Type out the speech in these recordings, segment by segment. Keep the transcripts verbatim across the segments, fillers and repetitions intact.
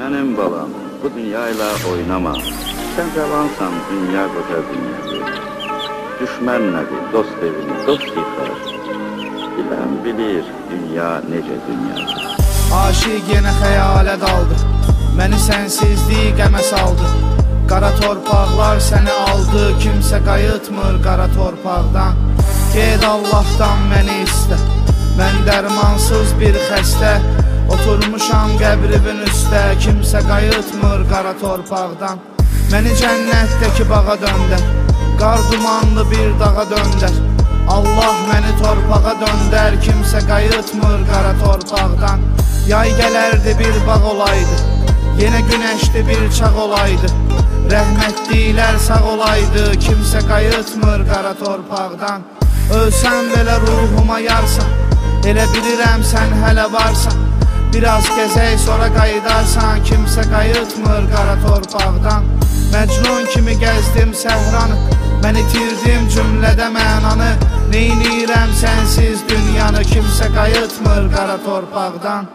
Mənim balam, bu dünyayla oynama. Sən cavansan, dünya qoca dünyadır. Düşmən nədir, dost evini, dost yıxar. Bilən bilir, dünya necə dünyadır. Aşiq yenə xəyalə daldı, məni sənsizlik qəmə saldı. Qara torpaqlar səni aldı, kimsə qayıtmır qara torpaqdan. Ged Allahdan məni istə, mən dərmansız bir xəstə. Oturmuşam qəbribin üstə, kimsə qayıtmır qara torpaqdan. Məni cənnətdəki bağa döndər, qar dumanlı bir dağa döndər. Allah məni torpağa döndər, kimsə qayıtmır qara torpaqdan. Yay gələrdi bir bağ olaydı, yenə günəşli bir çağ olaydı. Rəhmətliklər sağ olaydı, kimsə qayıtmır qara torpaqdan. Ölsən belə ruhuma yarsan, elə bilirəm sən hələ varsan. Biraz gəzək sonra qayıdarsan, kimsə qayıtmır qara torpaqdan. Məcnun kimi gəzdim səhranı, mən itirdim cümlədə mənanı. Neynirəm sənsiz dünyanı, kimsə qayıtmır qara torpaqdan.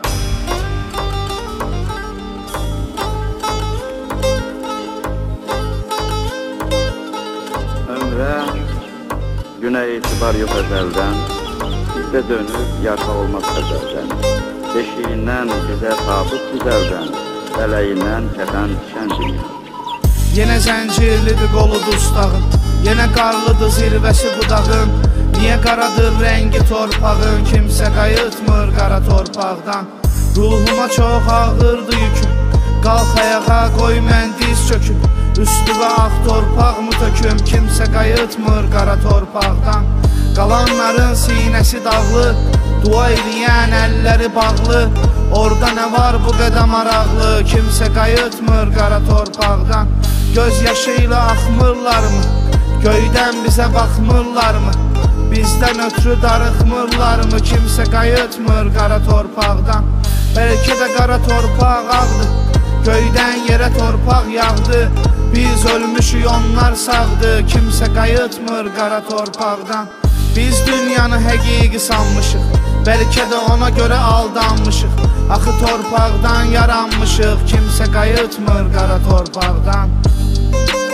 Ömrə, günə etibar yox əzəldən, bizdə dönüb yaşa olmaz əzəldən. Beşiyindən bizə sabit güzəldən, fələyindən kəfən düşən dünya. Yenə zəncirlidir qolu dustağın, yenə qarlıdır zirvəsi budağın. Niyə qaradır rəngi torpağın, kimsə qayıtmır qara torpaqdan. Ruhuma çox ağırdı yüküm, qalx ayağa qoy mən diz çöküm. Üstüvə ağ torpaq mı töküm, kimsə qayıtmır qara torpaqdan. Qalanların sinəsi dağlı, dua eləyən əlləri bağlı. Orada nə var bu qədər maraqlı, kimsə qayıtmır qara torpaqdan. Göz yaşı ilə axmırlarmı, göydən bizə baxmırlarmı? Bizdən ötürü darıxmırlarmı, kimsə qayıtmır qara torpaqdan. Bəlkə də qara torpaq ağdır, göydən yerə torpaq yağdı. Biz ölmüşük, onlar sağdır, kimsə qayıtmır qara torpaqdan. Biz dünyanı həqiqi sanmışıq, bəlkə də ona görə aldanmışıq. Axı torpaqdan yaranmışıq, kimsə qayıtmır qara torpaqdan.